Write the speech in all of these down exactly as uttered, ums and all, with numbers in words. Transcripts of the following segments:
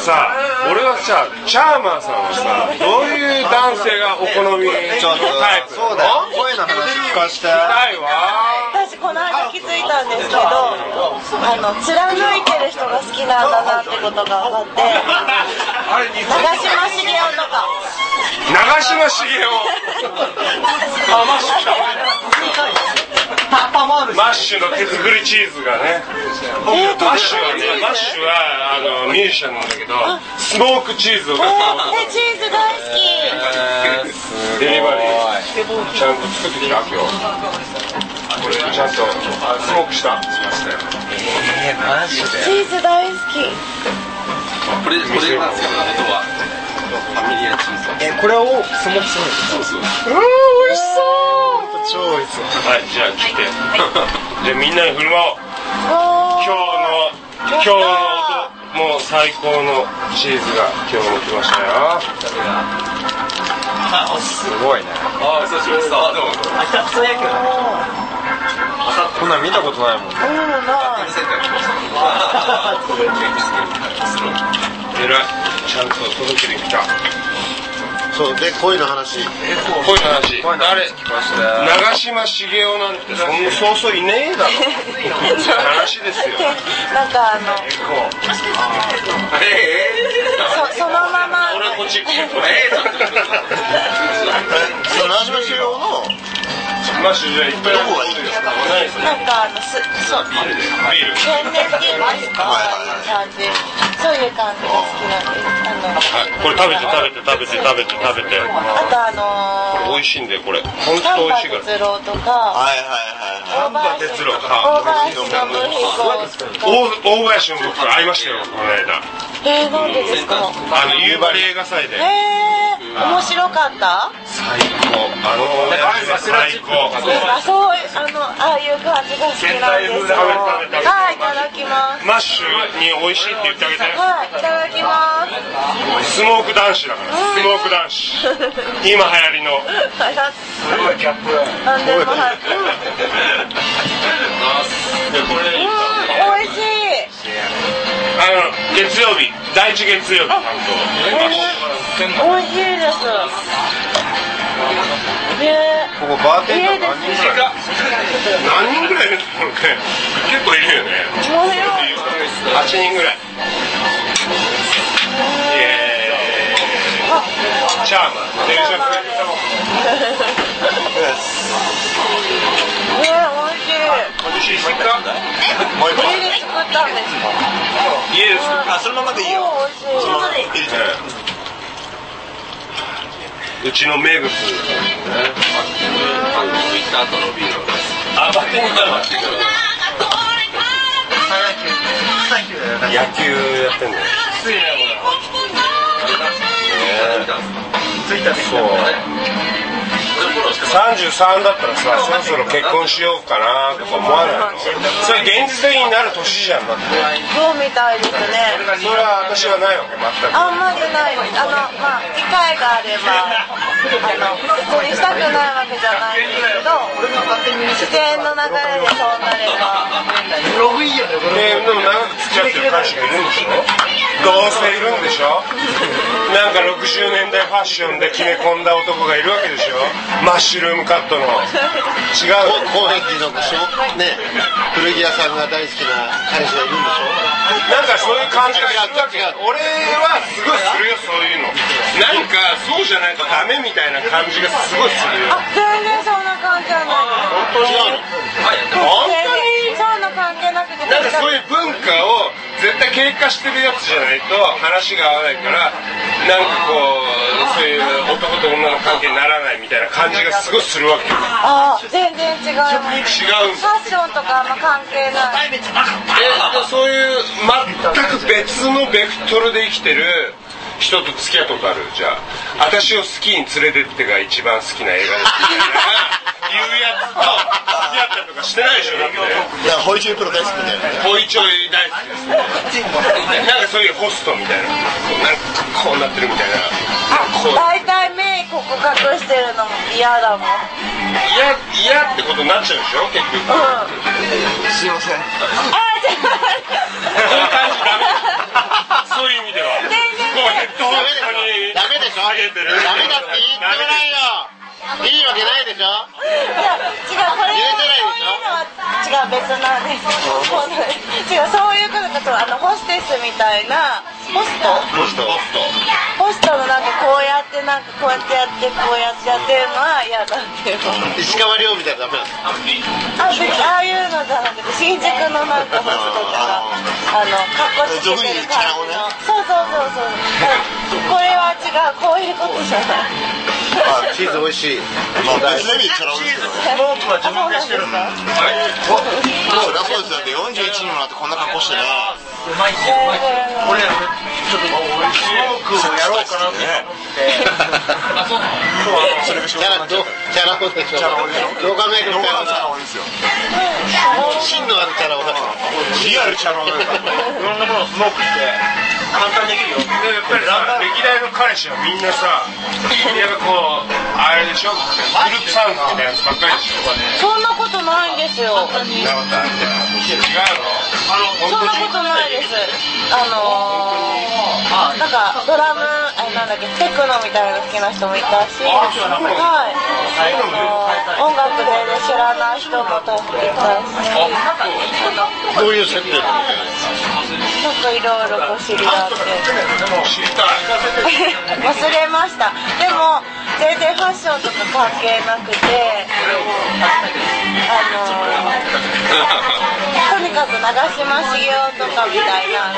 さ、俺はさ、チャーマーさんはさ、どういう男性がお好みタイプ？ そうだよ、声の話聞かして。 私この間気づいたんですけど、あの貫いてる人が好きなんだなってことが分かって、長嶋茂雄とか。 長嶋茂雄。マッシュマッシュの手作りチーズがね。マッシュはね、マッシュはあのミュージシャンなんだけど、スモークチーズを。 え、チーズ大好き。 デリバリーちゃんと作ってきた今日。これちゃんとスモークしたしましたよ。 えー、マジで。 チーズ大好き。 これこれなんですけど、元はファミリアチーズ。 え、これをスモークするんですか？ そうそう。 うわー、美味しそう。 超美味しそう。 はい、じゃあ来て。じゃあみんなに振る舞おう。今日の今日のもう最高のチーズが今日も来ましたよ。 すごいね。 ああ、久しぶりです。あ、どうも。 そうやけど。こんなん見たことないもん。 うん、ない。 えらい、ちゃんと届けてきた。 そうで、恋の話。 恋の話。誰？長嶋茂雄なんてそんなそうそういねえだろ。話ですよ。 なんかあの、そそのまま。 俺こっち来て。 ええ、 長嶋茂雄のマッシュじゃいっぱいどこがいいんですか？ なんかあのすそうビール天然っていうんですか、感じ、そういう感じが好きなんです。あの、 はい、これ食べて食べて食べて食べて食べて。 あとあの美味しいんでこれ本当美味しいから。 丹波哲郎とか、 はいはいはい。 丹波哲郎、 大林信彦、 大林信彦会いましたよこの間。 えー、なんでですか？ あの夕張映画祭で。 えー、面白かった？ 最高。あの最高。 あ、そう、あのああいう感じが好きなんですよ。はい、いただきます。 マッシュに美味しいって言ってあげて。 はい、いただきます。 スモーク男子だから。スモーク男子。今流行りの。 すごいギャップ。なんでもはい。うん、美味しい。 あの月曜日、第一月曜日担当。 美味しいです。 ここバーテンダー何人ぐらい？ 何人ぐらいいるの？結構いるよね。はちにんぐらい。イエーイ。チャーマン。電車連れてたもん。 ね、美味しい。 美味しい。もう一回？ もう一家で作ったんですか？ 家で作った。 あ、そのままでいいよ。 美味しい。 そのままでいい。 うちの名物。 行った後のビール。 あ、バッティングだ。野球やってんだよ。 ついね、これ。ついたね。 そう。さんじゅうさんだったらさ、そろそろ結婚しようかなとか思わないの？それ現実的になる年じゃんだって。 そうみたいですね。 それは私はないわけ全く。 あんまじゃない。あの、まあ、機会があれば、あの、別にしたくないわけじゃないんですけど、自然の流れでそうなれば。 えー、でも長く付き合ってる彼氏がいるんでしょ？どうせいるんでしょ？なんかろくじゅうねんだいファッションで決め込んだ男がいるわけでしょ？マッシュルームカットの。違う。 高円寺のね、古着屋さんが大好きな彼氏がいるんでしょ？ なんかそういう感じがするわけ。俺はすごいするよそういうの。なんかそうじゃないとダメみたいな感じがすごいするよ。 あ、全然そんな感じはない。 本当に？ 本当にそんな関係なくて。 なんかそういう文化を絶対経過してるやつじゃないと話が合わないから、なんかこうそういう男と女の関係にならないみたいな感じがすごいするわけ。 あ、全然違います。 違う。 ファッションとかの関係ない。 え、そういう全く別のベクトルで生きてる人と付き合ったことある？じゃあ私をスキーに連れてってが一番好きな映画ですみたいな言うやつと付き合ったりとかしてないでしょ？だっていや、ホイチョイプロ大好きだよね。 ホイチョイ大好きです。なんかそういうホストみたいな、なんかこうなってるみたいな。 大体目ここ隠してるのも嫌だもん。 嫌嫌ってことになっちゃうでしょ結局。 うん。 すいません。 あ、じゃあ。 こういう感じダメ。そういう意味では。 全ダメでしょ。ダメだって言ってないよ。いいわけないでしょ。いや違う、これはそういうのは違う、別なんです。違う、そういうことかと、あのホステスみたいなホストホストホストのなんかこうやってなんかこうやってやってこうやってやってるのは嫌だっていう。 石川遼みたいなダメなんですか。 あ、別にああいうのじゃなくて新宿のなんかホストとかあの格好つけてる感じの、そうそうそうそう、これは違う、こういうことじゃない。 あ、チーズ美味しい。まあ別の意味でチャラ男ですけどね。スモークは自分でしてるんだ。そうだそうですよ。だってよんじゅういちにもなってこんな格好してね。うまいし、うまいし。俺ちょっとスモークをやろうかなと思って。あ、そうなの。それがチャラ男チャラ男でしょ。どう考えてもチャラ男ですよ。芯のあるチャラ男だから。リアルチャラ男だから。いろんなものをスモークして簡単にできるよ。 やっぱりさ、歴代の彼氏はみんなさ、やっぱこうあれでしょ、グループサウンドみたいなやつばっかりでしょ。 そんなことないんですよ。 違うの？ そんなことないです。あのー、なんかドラム、あ、なんだっけ、テクノみたいなの好きな人もいたし、はい、あのー、音楽で知らない人もたくさんいたし。 どういう設定？ なんかいろいろこう知り合って。 知りたい。 忘れました。でも全然ファッションとか関係なくて、あのー、とにかく長嶋茂雄とかみたいな、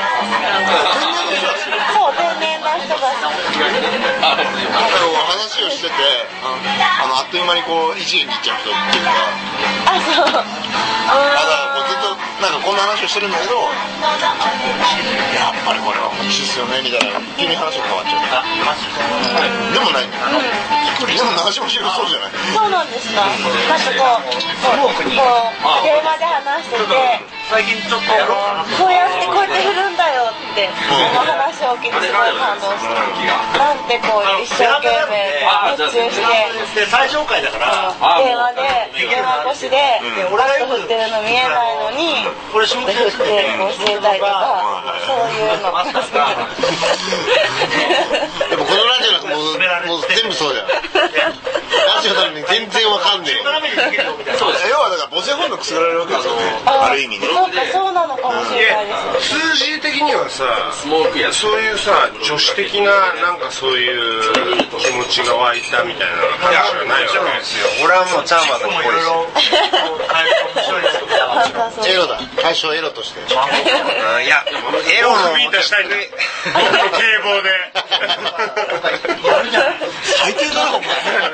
そう、天然な人が好き。 話をしてて、あの、あっという間にこう、いじりに行っちゃう人っていうか、 あ、そう。 だからこうずっとなんかこんな話をしてるんだけど、やっぱりこれは欲しいっすよねみたいな急に話が変わっちゃう。でもないんだよ。でも長嶋茂雄そうじゃない。 そうなんですか。なんかこう、こう、こう電話で話してて。最近ちょっとやろうかな。こうやってこうやって振るんだよってその話を聞いてすごい感動して、なんてこう一生懸命熱中して最上階だから電話で電話越しでバッと振ってるの見えないのに振ってこう教えたりとか、そういうのが好きなの。 でもこのラジオなんかもう全部そうじゃん。ラジオなのに全然わかんねえ。要はだから母性本能くすぐられるわけですよね。ある意味ね。 そうか、そうなのかもしれないです。 数字的にはさ、そういうさ、女子的ななんかそういう気持ちが湧いたみたいな話はないわけですよ。 俺はもうチャーマーの声です。エロだ。対象エロとして。 いや、エロの首出したいんだ。警棒で。 最低だなお前。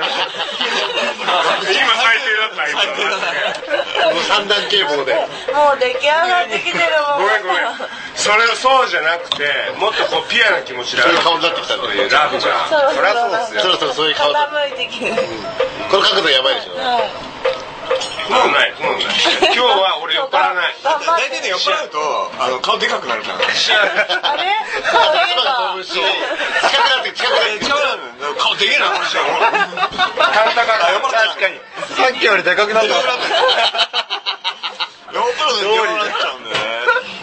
今最低だった。今三段警棒で。 もう出来上がってきてるもん。 ごめんごめん。それはそうじゃなくて、もっとこうピュアな気持ちで。 そういう顔になってきたんだよ。 ラブじゃん。 そろそろそろそろそういう顔。 傾いてきてる。 この角度やばいでしょ。 もうない、もうない。今日は俺酔っ払わない。 大体ね酔っ払うとあの顔でかくなるから。 あれ？そういえば。 近くなって近くなって近くなる。顔でけえなこれじゃん。 カンタから確かに。さっきよりでかくなった。 酔っ払うとでかくなっちゃうんだよね。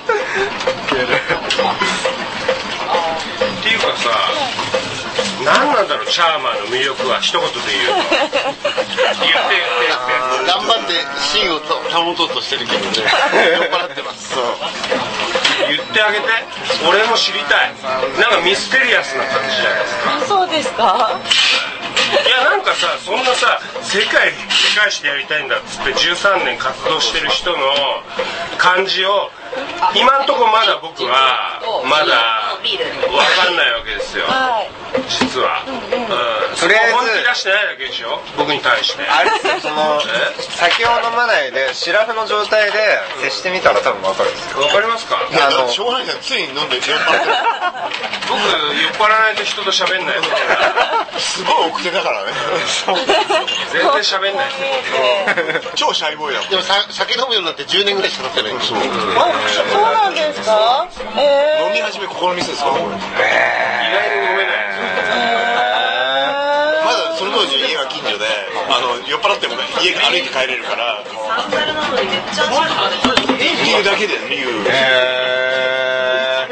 っていうかさ、何なんだろうチャーマーの魅力は一言で言うと。言って言って言って。 頑張って芯を保とうとしてるけどね。酔っ払ってます。 言ってあげて。俺も知りたい。なんかミステリアスな感じじゃないですか。 そうですか。 いやなんかさ、そんなさ世界で世界史でやりたいんだっつってじゅうさんねん活動してる人の感じを今んとこまだ僕はまだ分かんないわけですよ、 はい、 実は、うんうんうん、とりあえず本気出してないだけでしょ僕に対して。 あれその酒を飲まないでシラフの状態で接してみたら多分分かるんですよ。 分かりますか。 あのしょうがないじゃん。ついに飲んで酔っ払ってる。 僕酔っ払わないと人と喋んないすごい奥手だからね。 全然喋んない超シャイボーイだもん。でも酒飲むようになってじゅうねんぐらいしか経ってない。そうそうなんですか。えー、 飲み始めここの店ですか。これ、えー、 意外に飲めない、 えー、まだその当時家が近所であの酔っ払っても家歩いて帰れるから理由だけで理由、えー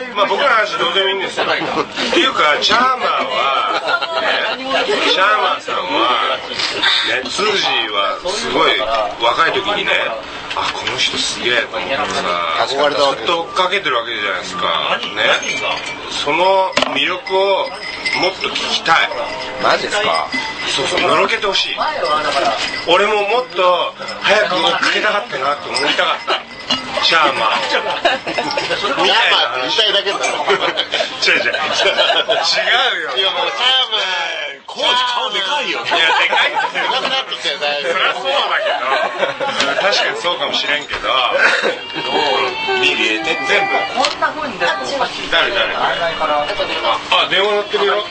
まあ僕の話どうでもいいんですよ。っていうかチャーマーは、ね、チャーマーさんは、ね、ツージーはすごい若い時にね、あこの人すげえと思ってさ、ずっと追っかけてるわけじゃないですか。ね、その魅力をもっと聞きたい。 マジですか？ そうそう、のろけてほしい。俺ももっと早く追っかけたかったなって思いたかった。チャーマーを。チャーマーって言いたいだけだろ。 違う違う。違うよ。 いやもうチャーマー、コーチ顔でかいよ。いやでかいってでかくなってきてるだいぶ。 そりゃそうだけど、確かにそうかもしれんけど。 ビール入れて全部。 誰誰？あ、電話鳴ってるよ。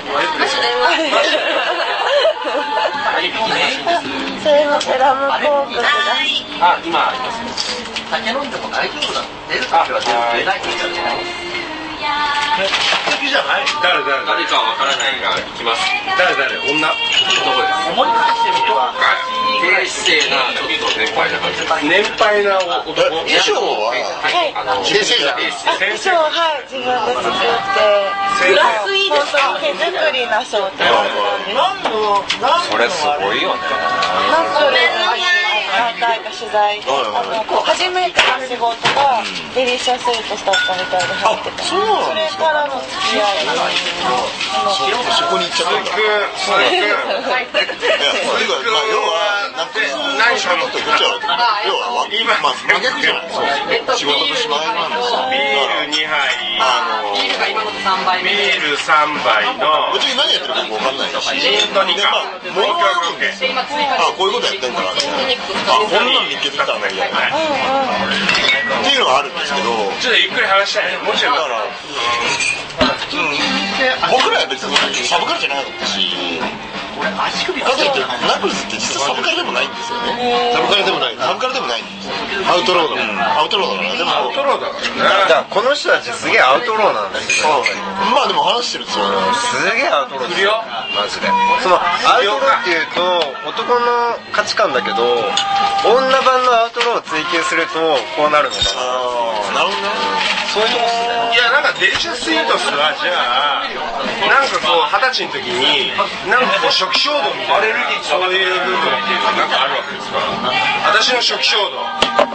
それもラムコークだ。 あ、今ありますね。酒飲んでも大丈夫だ。出るときは出ないといけない。 敵じゃない？ 誰誰誰かはわからないが行きます。 誰誰？女？ どこです？思い返してみれば、低姿勢なちょっと年配な感じ。 年配な男。 衣装は先生じゃん。 衣装はい自分で作って、グラスいいですか？手作りなショーって感じなんです。 それすごいよね。 なんかね、何回か取材で、あの初めての仕事がデリシャスイートだったみたいで入ってた。それからの付き合いで、 そこに行っちゃったんだ。 そうです。 要は何仕事ってこっちは要はまあ真逆じゃない。仕事としまいなんですよ。 ビールにはいビールが今のさんばいビールさんばいのうちに何やってるかも分かんないし、 ジントニカでまあもうあこういうことやってんだなみたいな、あこんなん見つけてきたんだみたいなっていうのがあるんですけど、 ちょっとゆっくり話したいね。もちろんだから僕らは別にサブカルじゃなかったし、かといってナプルズって実はサブカルでもないんですよね。サブカルでもないサブカルでもないんですよ。アウトローだからアウトローだからでもアウトローだからね。 だからこの人たちすげえアウトローなんですよ。 まあでも話してるんですよ。 すげえアウトローですよマジで。そのアウトローっていうと男の価値観だけど、女版のアウトローを追求するとこうなるのかな。 ああなるほどね。 そういうとこっすね。 いやなんかデリシャスイートスはじゃあなんかこう二十歳の時になんかこう初期衝動みたいなそういう部分っていうのがなんかあるわけですか。私の初期衝動。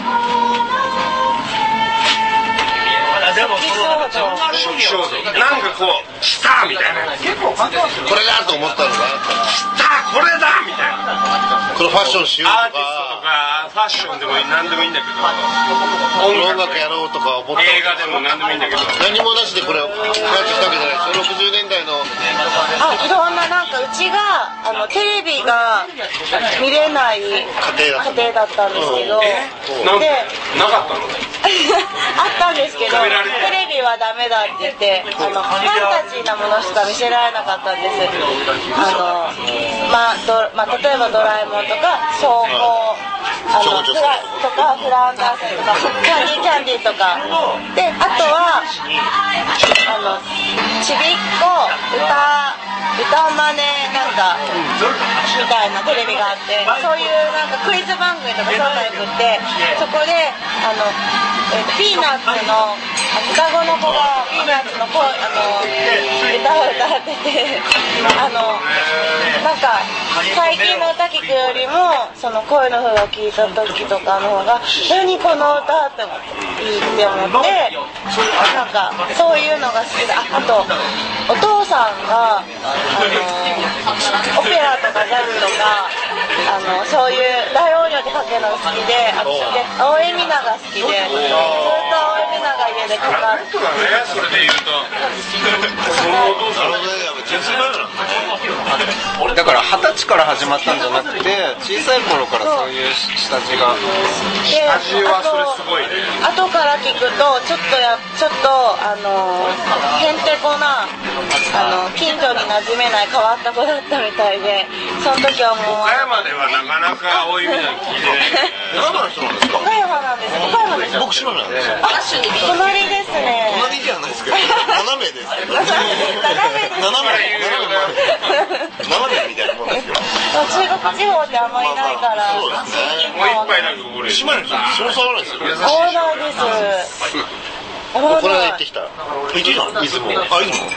でもその初期衝動なんかこう来たみたいな。 これだと思ったのが来たこれだみたいな。 このファッションしようアーとティストとかかファッションでも何でもいいんだけど、 音楽やろうとか思った映画でも何でもいいんだけど、 何もなしでこれやってきたわけじゃないですよ。ろくじゅうねんだいのあ、そんななんかうちがあのテレビが見れない家庭だ家庭だったんですけど、 なんででなかったの？ あったんですけど、テレビはダメだって言ってあのファンタジーなものしか見せられなかったんです。あのまあどまあ例えばドラえもんとか総合あのフラとかフランダースとかキャンディーキャンディーとかで、あとはあのちびっこ歌歌マネなんかみたいなテレビがあって、そういうなんかクイズ番組とかそういうのよくって、そこであの、えー、ピーナッツの双子の子がピーナッツの声あの歌を歌ってて、あのなんか最近の歌聞くよりもその声の方が聞いた時とかの方が何この歌っていいって思って、なんかそういうのが好きで、ああとお父さんがあのオペラとかジャズとかあのそういう大音量でかけるのが好きで、あで青江美奈が好きで、ずっと青江美奈が家でかかる。 そうだね、それで言うとそのお父さんだから二十歳から始まったんじゃなくて小さい頃からそういう下地が下地はそれすごいね。 後から聞くとちょっとやちょっとあのへんてこなあの近所に馴染めない変わった子だったみたいで、その時はもう岡山ではなかなか青いみたいに聞いてない岡山の人なんですか？ 岡山なんです。岡山です。 僕島なんですよ。 あ、隣ですね。 隣じゃないですけど斜めですけど斜め斜め斜めみたいなもんですよ。 中国地方ってあんまりないから。 そうですね。 もう一杯なんかこれ島にそう触らないですよ。 そうなんです。 この間行ってきた。行ってきたの？出雲。あ、出雲。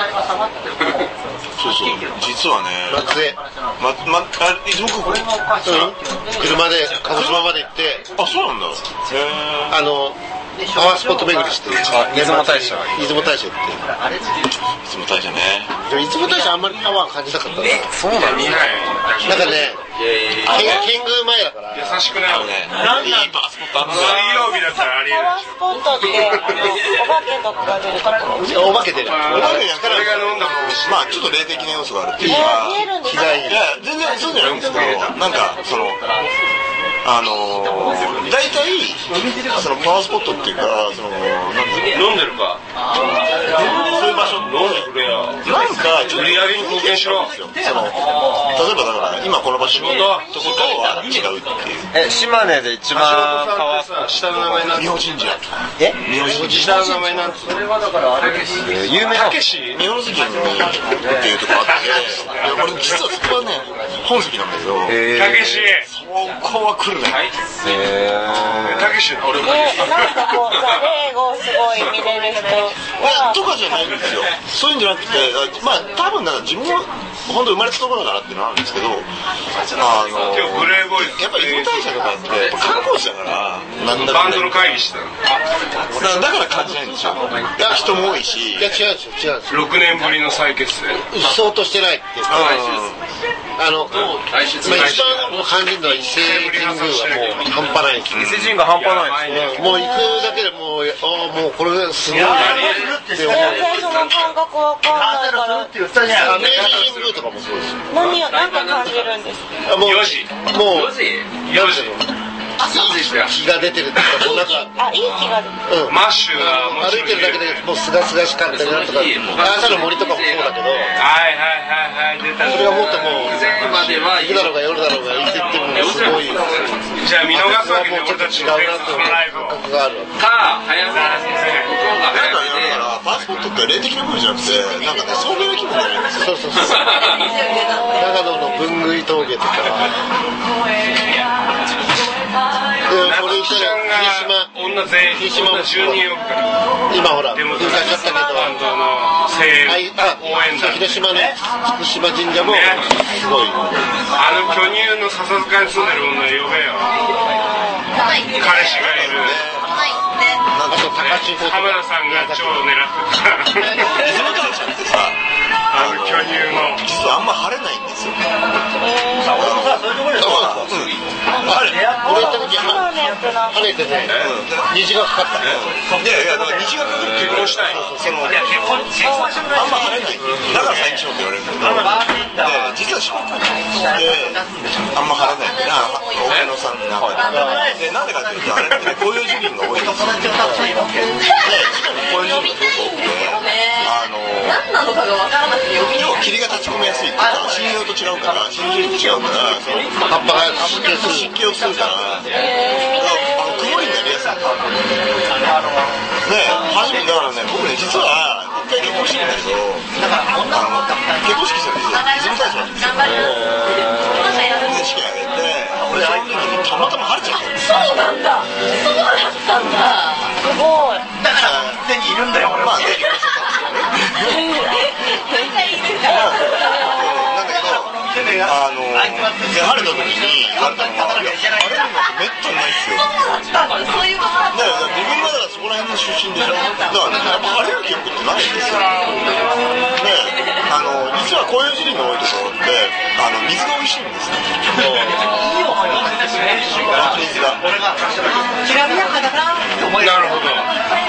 そうそう。実はね。松江。ま、ま、あ、出雲空港。車で鹿児島まで行って。あ、そうなんだ。へえ。あの。パワースポット巡りして。 あ、出雲大社。 出雲大社って。出雲大社ね。でも出雲大社あんまりパワー感じなかったな。 そうなんだ。 なんかね、天狗前だから。 優しくないよね。 なんでいいパワースポットあんの？ 水曜日だったらありえる。 パワースポットって、あの、お化けとかが出るところ。 お化け出る。お化けやから。 俺が飲んだもん。 まあちょっと霊的な要素があるっていうか。 見えるんですか？いや、全然そうじゃないんですけど、なんか、その、あのー、大体そのパワースポットっていうか、その飲んでるかそういう場所飲んでくれよ。 なんかちょっと売り上げに貢献しろ。 その例えばだから今この場所のとことは違うっていう。 え、島根で一番パワースポット下の名前なん美保神社。 え？ 美保神社。 下の名前なんつうの？ 有名なたけし美保関っていうとこあって、俺実はそこはね本籍なんだけど、 たけしそこは来るね。 たけしの俺もなんかこう、霊をすごい見れる人はとかじゃないんですよ。そういうんじゃなくて、まあ多分だから自分は本当生まれたところだからっていうのはあるんですけど、あの今日グレーボーイズやっぱり出雲大社とかって観光地だからなんだバンドの会議してたの。 だから感じないんですよ。いや人も多いし。いや違うんですよ違うんですよ。 ろくねんぶりの再結成。 そうとしてないっていうか、あのまあ一番感じるのは伊勢神宮はもう半端ないんですよ。 伊勢神宮半端ないですね。 もう行くだけでもうああもうこれすごいなって思う。 全然その感覚わかんないから。 明治神宮とかもそうですよ。 何を何か感じるんですか？ もうよじもうよじ気が出てるっていうかもうなんかあ、いい気が出てる。 うんマッシュが歩いてるだけでもうすがすがしかったりなんとか朝の森とかもそうだけど、 はいはいはいはい出た。 それがもっともう昼だろうが夜だろうがいつ行ってもすごい。 じゃあ見逃すわけでもうちょっと俺たち違うなと思う感覚があるわけ。 か早めになんかねだからパワースポットって霊的な部分じゃなくてなんかね壮大な気分になるんですよ。そうそうそう。長野の分類峠とか。これ言ったら女全員じゅうにん呼ぶから今ほらでも噴火しちゃったけどバンドの声援応援団広島の福島神社もすごいあの巨乳の笹塚に住んでる女呼べよ。彼氏がいる。 なんかそう高千穂浜田さんが超狙ってた。 出雲大社ってさあの巨乳の実はあんま晴れないんですよ。あれ俺行った時晴れてね虹がかかった。いやいやだから虹がかかる結婚したい。そのあんま晴れないだから最近しようって言われるんだけど、で実は四国ってあんま晴れないんだな大野さんの中で。でなんでかっていうとあれって紅葉樹林が多いんですよ。で紅葉樹林がすごく多くてあの何なのかが分からなくて要は霧が立ち込みやすいっていうか針葉と違うから針葉と違うからその葉っぱが湿気を吸うから曇りになりやすい。ね初めてだからね僕ね実は一回結婚してるんだけどあの結婚式した時出雲大社なんですよ。で式挙げて俺その時にたまたま晴れちゃった。 そうなんだそうだったんだすごい。 だから手にいるんだよ俺。まあね結婚してたんですよね。なんだけどあので晴れた時に晴れたのは晴れるのってめったにないっすよ。 そういうことだった。 だから自分がだからそこら辺の出身でしょ。だからねやっぱ晴れる記憶ってないんですよ。ねあの実は紅葉樹林の多いところってあの水が美味しいんですよ。水が。 きらびやかだなって思いなるほど。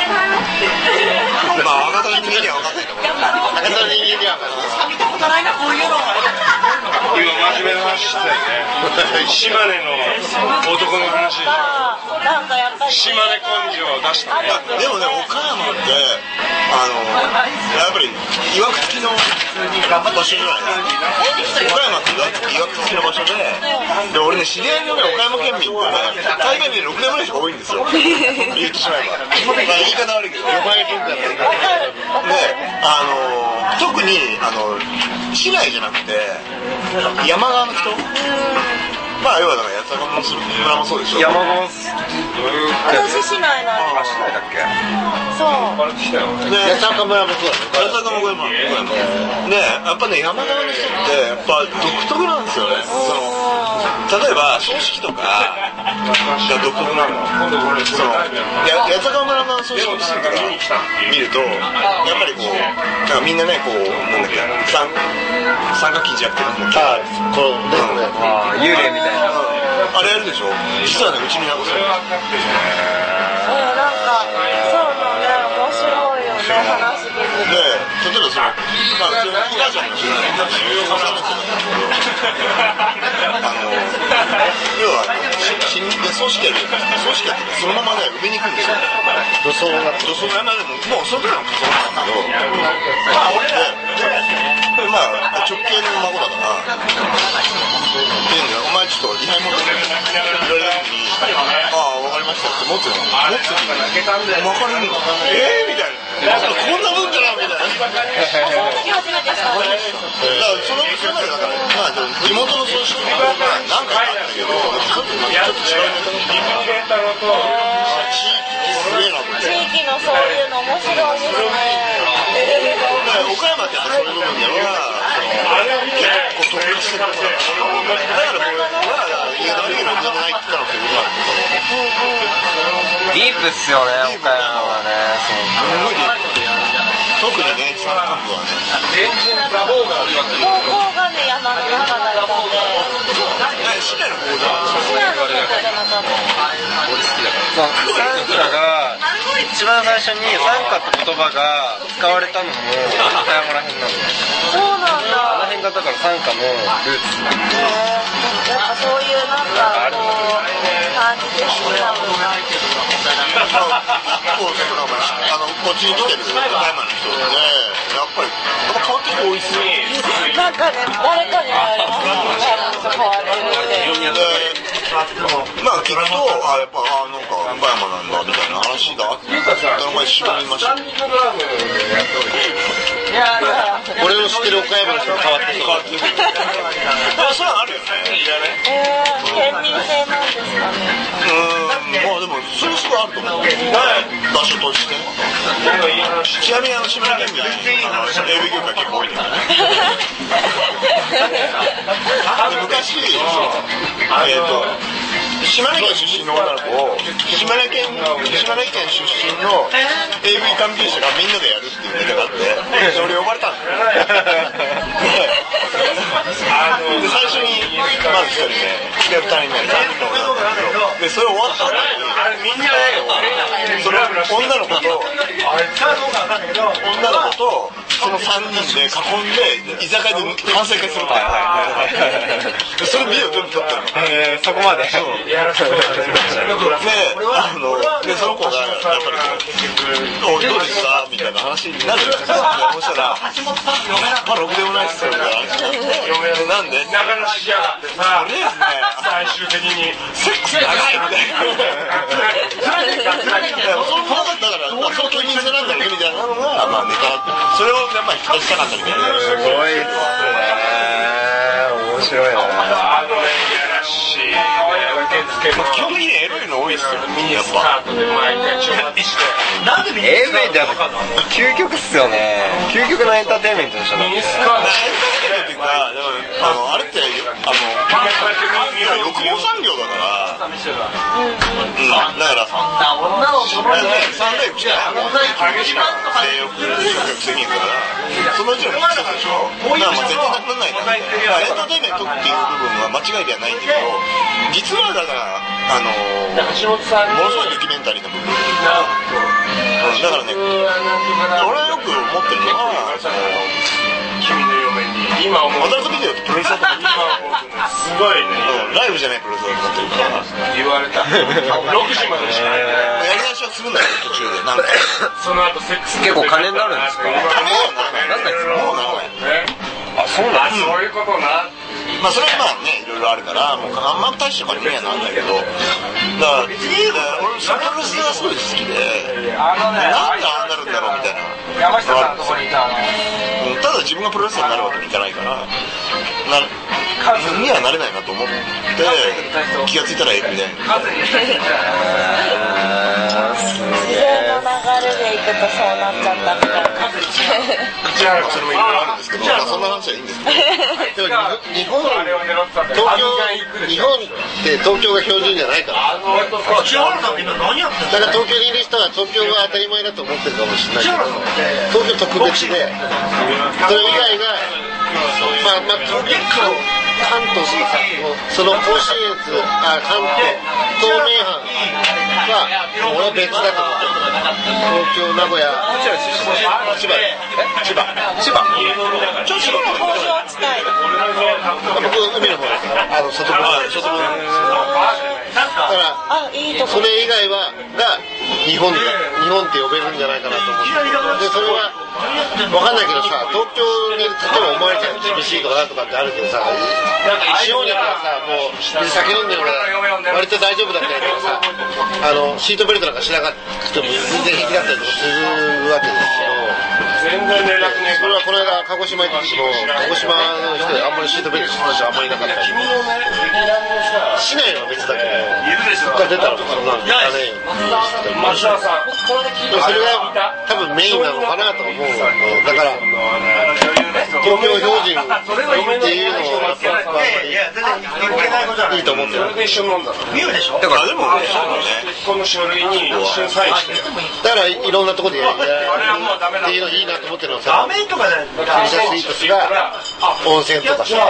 まあ博多の人間には分かんないと思う。博多の人間には分かんない。 見たことないなこういうの。 今真面目な話してたよね。島根の男の話でしょ。 なんかやっぱり島根根性を出したね。 でもね岡山ってあのやっぱりいわくつきの場所じゃないですか。岡山っていわくつきの場所で、で俺ね知り合いのね岡山県民ってね海外でろくねんぐらいしか多いんですよ。言ってしまえば。まあ言い方悪いけど。呼ばれるんだよ。であの特にあの市内じゃなくて山側の人まあ要はだから八坂の村もそうでしょ。 山越私市内なんで。 あ、市内だっけ？ そう。 で八坂村もそうだね。八坂もこれもね、やっぱね山側の人ってやっぱ独特なんですよね。その例えば葬式とかが独特なの。その八坂村の葬式とか見るとやっぱりこうなんかみんなねこうなんだっけ三三角筋じゃなくてなんだっけ。こうですね。 あ、幽霊みたいな。 あれやるでしょ。実はねうちになんかそう。 えー、なんかそうなんね面白いよね話聞いてて。 で例えばそのまあうちのお母ちゃんの知らない重要されてたんだけど、あの要は死んで葬式やる葬式やってそのままね埋めに行くんですよ。土葬が土葬がまでももうその時は土葬なんだけど、まあ俺らでまあ直系の孫だから。お前ちょっと位牌持って言われた時にああ分かりましたって持ってるの持ってるの分かるんだえーみたいなこんなもんかなみたいなその時初めてしたんです。 だからそのそれまでだからまあ地元のそういう人が何回かあったけどちょっとちょっと違うネタだった地域すげえなと思って地域のそういうの面白いですね。 岡山ってやっぱそういう部分では結構特化してるからだからこれは家だけの人じゃないって言ったらディープっすよね、岡山はね。 特にね、山間部はね。 高校がね、山の中だったんで。 市内の方じゃな市内の方じゃなかった。 俺好きだから。参加が一番最初に参加って言葉が使われたのも岡山らへんなんだよ。 そうなんだ。 あの辺がだから参加のルーツなんで。 やっぱそういうなんかこう感じで好きなのが。 こうあのこっちに来てる岡山の人でやっぱりやっぱ変わってる人多いっすよ。 なんかね誰かに言われますね。変われるって。 まあ聞くとあやっぱあなんか岡山なんだみたいな話があってなんか一緒にいました。俺の知ってる岡山の人が変わってる変わってる。それはあるよね。 えー、県民性なんですかね。 うんまあでもそういう人はあると思う。場所として。ちなみにあの島根県民で エービー 業界結構多いんだよね。昔えっと島根県出身の女の子を島根県島根県出身の エーブイ 関係者がみんなでやるっていうネタがあってそれ呼ばれたんだよ。で最初にまずひとり目でふたりめさんにんの女の子なんだけどでそれ終わった後にその女の子と女の子とそのさんにんで囲んで居酒屋で反省会するってそのビデオ全部撮ってるの。 えー、そこまで。 で、あの、で、その子が、やっぱりこう、おい、どうですかみたいな話になるじゃないですか。そしたら、まあ、ろくでもないっすよ、みたいな話になって。なんでなかなかしやがってさ、 とりあえずね、 最終的に、 セックス長いみたいな。その子だから、その県民性なんだよね、みたいなのが、まあ、ネタだって。それをやっぱり引き出したかったみたいな。 すごいっすね。面白いな。 あのね、いやらしい。 基本的にエロいの多いっすよ、ミニスカートで毎回ちょっとしてなんでミニスカートって究極っすよね。究極のエンターテインメントでしょ。 ミニスカートっていうか、あのあれってあの欲望産業だから、うん、だから三大口が激しく性欲性欲制限だからそのうちのみっつでしょ。だからもう絶対なくならないからエンターテインメントっていう部分は間違いではないんだけど実はだからあのものすごいドキュメンタリーな部分だからね俺はよく思ってるのはその君の嫁に今思うアダルトビデオってプロレスだと思ってるすごいねライブじゃないプロレスだと思ってるから言われたろくじまでしかややり直しはするんだよ途中でなんかその後セックス結構金になるんですか。 もうならないもうならないあ、そうなんですか。 そういうことなまあそれはまあねいろいろあるからもうあんま大した金にはなんないけどだから俺そのプロレスがすごい好きでなんでああなるんだろうみたいな山下さんのところにいたただだ自分がプロレスラーになるわけにいかないからなにはなれないなと思って気がついたらエビみたいな。 自然の流れでいくとそうなっちゃったみたいな。 それもいろいろあるんですけど、そんな話はいいんですけど。でも日本東京日本って東京が標準じゃないから。だから東京にいる人は東京が当たり前だと思ってるかもしれないけど、東京特別で、それ以外がまあまあ東京関東その甲信越あ関東東名阪は俺は別だと思ってる。東京名古屋千葉千葉千葉ちょっと千葉交渉地帯僕海の方ですからあの外側外側だからそれ以外はが日本で日本って呼べるんじゃないかなと思ってでそれは分かんないけどさ東京に例えば思われちゃう厳しいとかなんとかってあるけどさ地方にからさもう酒飲んで俺割と大丈夫だったりとかさあのシートベルトなんかしなくても全然平気だったりとかするわけですけど全然連絡ねえそれはこの間鹿児島行った時も鹿児島の人であんまりシートベルトしてる人あんまりいなかったり市内は別だけどそこから出たらそんなんじゃねえよ松田さんそれが多分メインなのかなと思うだから東京標準っていうのをやっぱいいと思ってるだからでもこの書類に一瞬サインしてだからいろんなところでやるっていうのいいなと思ってるのはさギリシャスイートスが温泉とかさ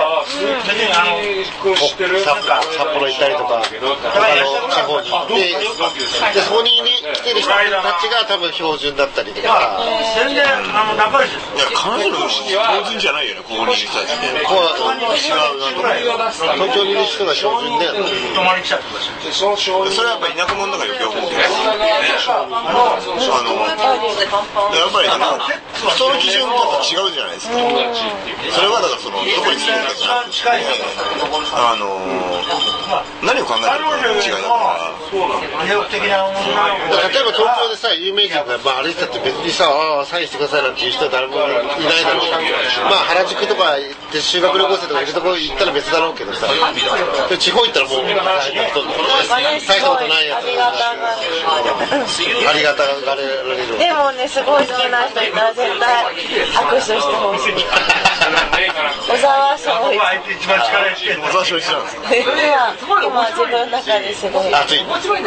札幌行ったりとか他の地方に行ってでそこに来てる人たちが多分標準だったりとか全然あの仲良しですいや彼女の標準じゃないよねここにいる人たちねこうは違うなと思う東京にいる人が標準だよね泊まり来ちゃってくださいそれはやっぱり田舎者だから余計思うけどあのやっぱりあの人の基準とは違うじゃないですかそれはだからそのどこに住んでるかじゃなくてあの何を考えてるかの違いだから例えば東京でさ有名人がまあ歩いてたって別にさあサインしてくださいなんていう人は誰もいないだろうまあ原宿とか行って修学旅行生とかいるところ行ったら別だろうけどさ地方行ったらもう大したことないやつありがたがられるでもねすごい好きな人いたら絶対握手してほしい小沢翔一小沢翔一なんですか今今自分の中ですごい熱いななじゅう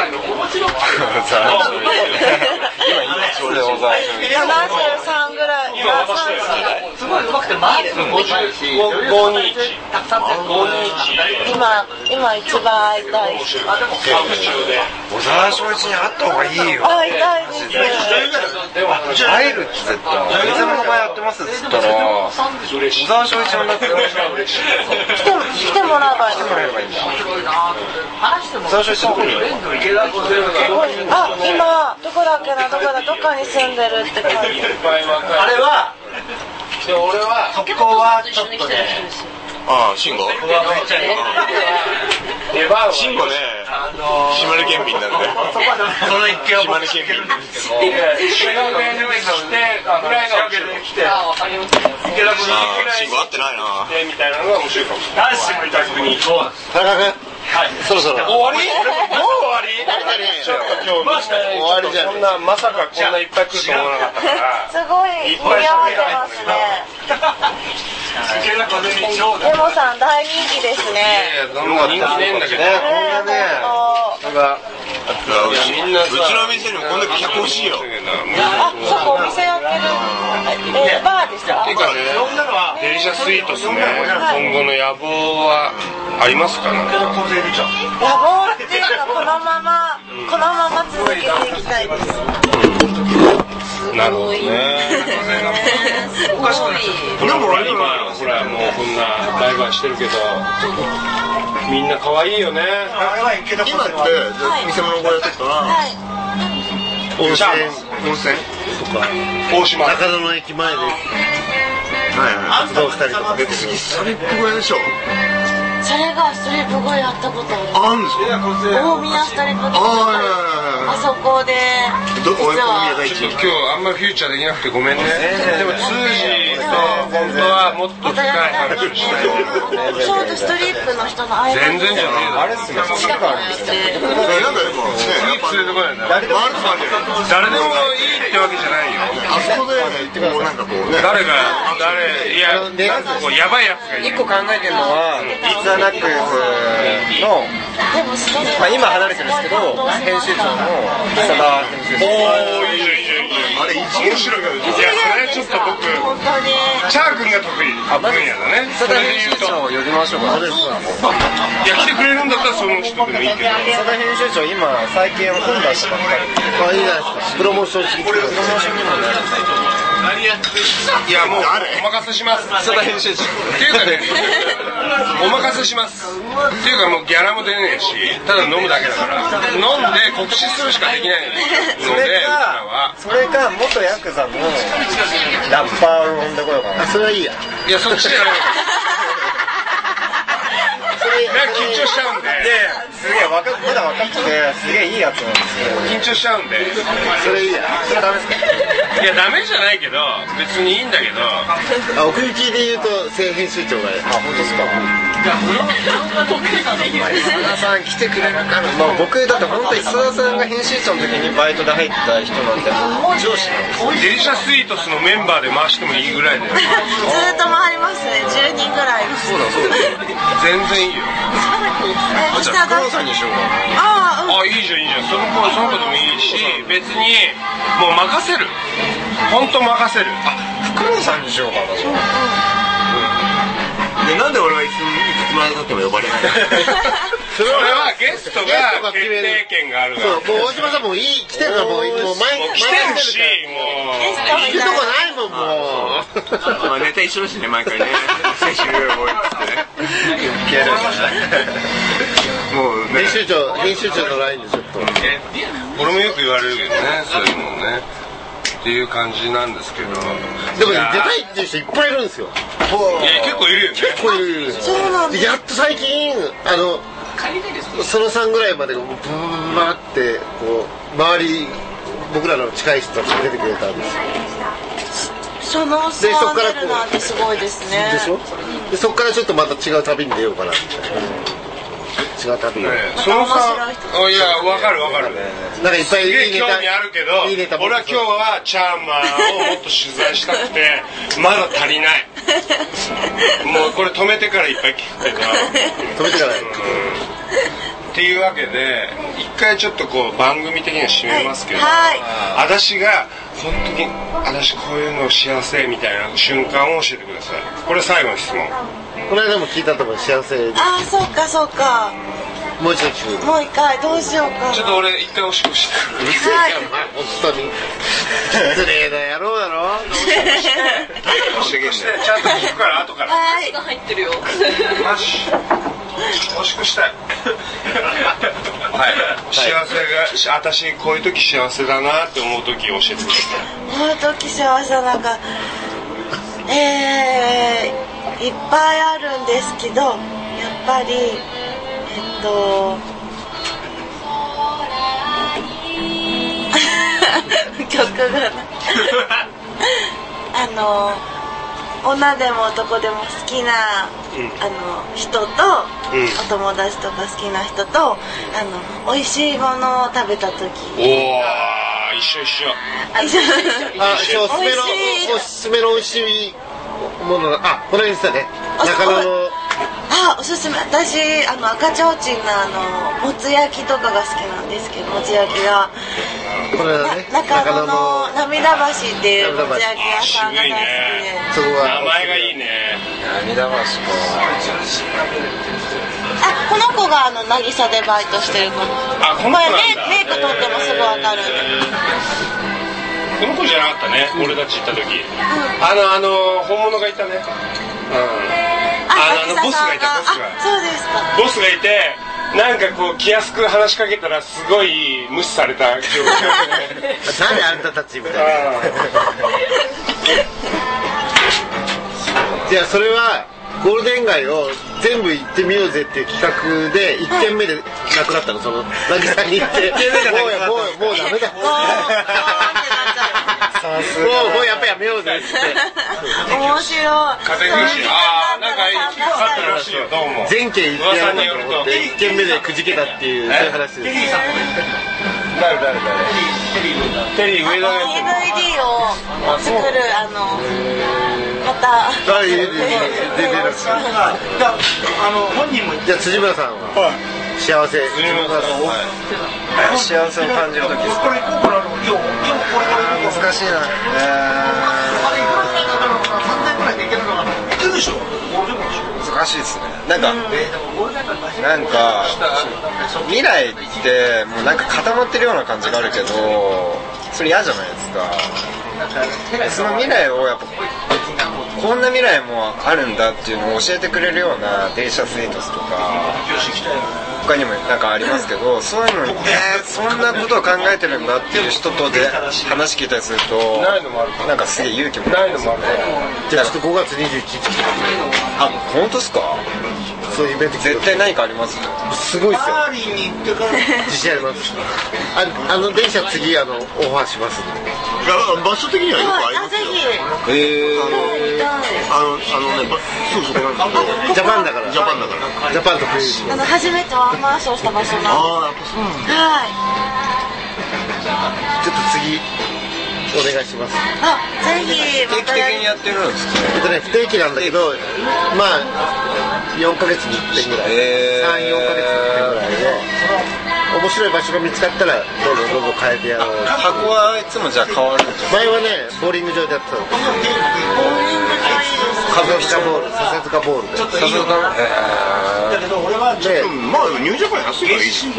さんぐらいすごい上手くて回るごにいち今今一番会いたい人小沢翔一に会った方がいいよ会いたいです会えるって絶対水物場やってますっつったら小沢翔一になって来て来てもらえばいいもらえばいいんだ小沢翔一どこにいるのあ今どこだっけなどこだどこに住んでるって書いてあれは俺はそこはちょっとねああ慎吾慎吾ね島根県民なんでその一件を島根県民終電してぐらいが起きる来て池田君に慎吾会ってないなみたいなのが面白いかもしれない男子もいた時に田中君そろそろ終わり？もう終わり？ちょっと今日終わりじゃんこんなまさかこんないっぱい来ると思わなかったからすごい似合われてますねレモさん大人気ですね人気ねえんだけどねこんなねそれがうちの店にもこんだけ客欲しいよあそこお店やってるえバーですかていうかねデリシャスイートですね今後の野望はありますかね野望っていうかこのままこのまま続けていきたいですなるほどねすごいでも今ほらもうこんなライブはしてるけどみんな可愛いよね今って店物小屋とか温泉温泉とか大島中野の駅前で活動したりとか次ストリップ小屋でしょそれがストリップ小屋やったことあるあるんですか大宮ストリップ小屋ああそこで実はちょっと今日あんまりフューチャーできなくてごめんね。でも通じと本当はもっと深い話をしたい。 ちょうどストリップの人の間全然じゃねえよ。 あれっすね、 近くにいてなんだよもうね連れてこないんだ。誰でも誰でもいいってわけじゃないよ。 あそこでこうなんかこうね誰が誰いやなんかこうやばいやつがいる。 一個考えてるのはイツアナックスのでもそれまあ今離れてるんですけど編集長の佐田編集長。 おーいいじゃんいいじゃんいいじゃん。あれ面白いから。いやそれちょっと僕本当にチャー君が得意分野だね。 佐田編集長を呼びましょうか。 いや来てくれるんだったらその人でもいいけど。 佐田編集長今最近本出したばっかり。 あいいじゃないですかプロモーションしてきてプロモーションにもなる。 いやもうお任せします。 佐田編集長。 っていうかねお任せします。っていうかもうギャラも出ねえし、ただ飲むだけだから飲んで告知するしかできないのそれで、 かそれか元ヤクザのラッパーを呼んでこようかな。 それはいいやいやそっちじゃない。なんか緊張しちゃうんで。 すげえ若まだ若くてすげえいいやつなんですよ。 緊張しちゃうんで。 それいいやそれダメですか。 いやダメじゃないけど別にいいんだけど。 あ奥行きで言うと正編集長があ本当ですか。須田さん来てくれるかな。まあ僕だって本当に須田さんが編集長の時にバイトで入った人なんで上司なんですよ。 デリシャスイートスのメンバーで回してもいいぐらいで。 ずっと回りますね。じゅうにんぐらい。 そうだそうだ。 全然いいよ。 あじゃあ福野さんにしようかな。 ああ、 あいいじゃんいいじゃん。その子その子でもいいし別にもう任せる。本当任せる。 あ福野さんにしようかな。 でなんで俺はいついつまでたっても呼ばれないのそれはゲストが決定権があるから。 そうもう大島さんもいい来てるからもうもう前来てるしもうゲストみ行くとこたいないもんもうまあネタ一緒だしね毎回ね先週覚えてねもうね編集長編集長のラインでちょっと俺もよく言われるけどねそういうのねっていう感じなんですけど。 でも出たいっていう人いっぱいいるんですよ。 いや結構いるよね。 結構いる。 そうなんだ。 やっと最近あのそのさんぐらいまでブーってこう周り僕らの近い人たちが出てくれたんですよ。 その差を出るなんてすごいですね。 でしょ。でそこからちょっとまた違う旅に出ようかなみたいな。違う旅を。 そのさいやわかるわかる。 なんかいっぱいいいネタ興味あるけどいいネタ俺は今日はチャーマーをもっと取材したくてまだ足りない。もうこれ止めてからいっぱい聞くけど。 止めてから。 っていうわけで一回ちょっとこう番組的には締めますけど、 はい私が本当に私こういうの幸せみたいな瞬間を教えてください。これ最後の質問。 この間も聞いたと思う幸せでああ、そうかそうか。 もう一度聞く。 もう一回どうしようかな。 ちょっと俺一回おしっこしてくる。 うるせえじゃん本当に失礼な野郎だろ。 おしっこしてちゃんと聞くから後から。 はい。 入ってるよ。 マジおしっこしたい。はい幸せが私こういう時幸せだなって思う時教えてください。 こういう時幸せなんかえー、いっぱいあるんですけどやっぱりえっと曲がなあの女でも男でも好きな、うん、あの人と、うん、お友達とか好きな人とあの美味しいものを食べた時。 おー一緒一緒。 あ一緒。 あ一緒おすすめのおすすめの美味しいものあこの辺ですね中野の。 あおすすめ私あの赤ちょうちんのあのもつ焼きとかが好きなんですけどもつ焼きがこれね中野の涙橋っていうもつ焼き屋さんが大好きでそこは名前がいいね。 涙橋か。 あこの子があの渚でバイトしてる子。 あこの子なんだ。 メイク取ってもすぐわかる。 この子じゃなかったね、俺たち行った時、うん、あのあの本物がいたね、うん、あのボスがいたボスがそうですかボスがいてなんかこう気安く話しかけたらすごい無視された記憶誰あんたたちみたいなじゃあそれはゴールデン街を全部行ってみようぜっていう企画でいっけんめでなくなったのその渚に行ってもうもうもうダメだもうもうやっぱやめようぜっつって面白い風邪薬ああなんかいいかかったらしいよどうも全軒行ってやろうと思っていっけんめでくじけたっていうそういう話です誰誰誰テリー上田のディーブイディー を作るあのまたあいいですじゃあ辻村さんは幸せ辻村さん幸せを感じる時ですか難しいな難しいですねなんか、うん、なんか未来ってもうなんか固まってるような感じがあるけどそれ嫌じゃないですかその未来をやっぱこんな未来もあるんだっていうのを教えてくれるようなデリシャスエイトスとか他にもなんかありますけどそういうのに、えー、そんなことを考えてるんだっていう人とで話聞いたりするとなんかすげえ勇気もないのもあるじゃあちょっとごがつにじゅういちにちあ、本当ですかそういうイベント絶対何かありますすごいですよ自信ありますあ, あの電車次あのオファーします場所的にはよくありますよへえあのあのねすぐそこなんですけどジャパンだからジャパンだからジャパンと冬あの初めてワンマンションした場所なんですああやっぱそうなんだはいちょっと次お願いしますあ、ぜひ定期的にやってるんですかえっとね不定期なんだけどまあよんかげつにいっぺんぐらい、えー、さん、よんかげつにいっぺんぐらいで面白い場所が見つかったらどうぞどうぞ変えてやろう箱はいつもじゃあ変わるんですか前はねボーリング場でやってたのボーリング場いいです笹塚ボール笹塚ボールで笹塚だけど俺はちょっとまあニュージャパン安いからいいし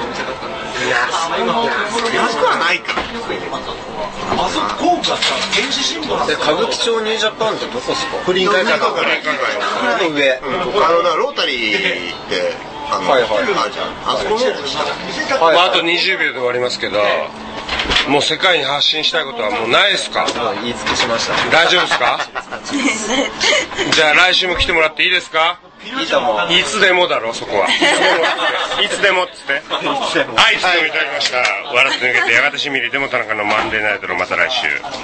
安くはないからあそこがさ原始シンボル歌舞伎町ニュージャパンってどこですか不倫会館の上あのだロータリーってあの、はいはい、あじゃあそこの下、 はいはい、あとにじゅうびょうで終わりますけどもう世界に発信したいことはもうないですか言い尽くしました大丈夫ですかじゃあ来週も来てもらっていいですかいいと思ういつでもだろそこはいつでもっつってはいいつでもいただきました笑って抜けてやがてしみりでも田中のマンデーナイトのまた来週